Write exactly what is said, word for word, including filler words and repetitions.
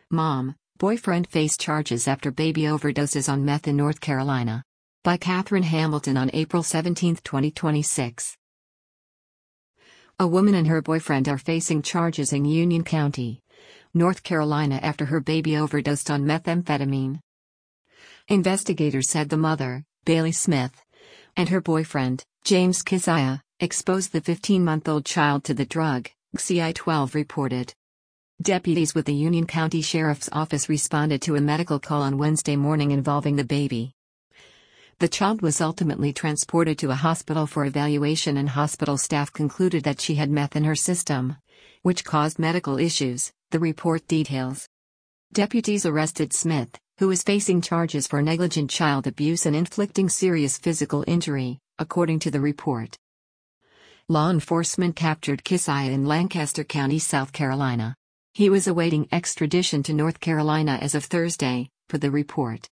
Mom, boyfriend face charges after baby overdoses on meth in North Carolina. By Catherine Hamilton on April seventeenth, twenty twenty-six. A woman and her boyfriend are facing charges in Union County, North Carolina after her baby overdosed on methamphetamine. Investigators said the mother, Bailey Smith, and her boyfriend, James Keziah, exposed the fifteen-month-old child to the drug, C I twelve reported. Deputies with the Union County Sheriff's Office responded to a medical call on Wednesday morning involving the baby. The child was ultimately transported to a hospital for evaluation, and hospital staff concluded that she had meth in her system, which caused medical issues, the report details. Deputies arrested Smith, who is facing charges for negligent child abuse and inflicting serious physical injury, according to the report. Law enforcement captured Keziah in Lancaster County, South Carolina. He was awaiting extradition to North Carolina as of Thursday, per the report.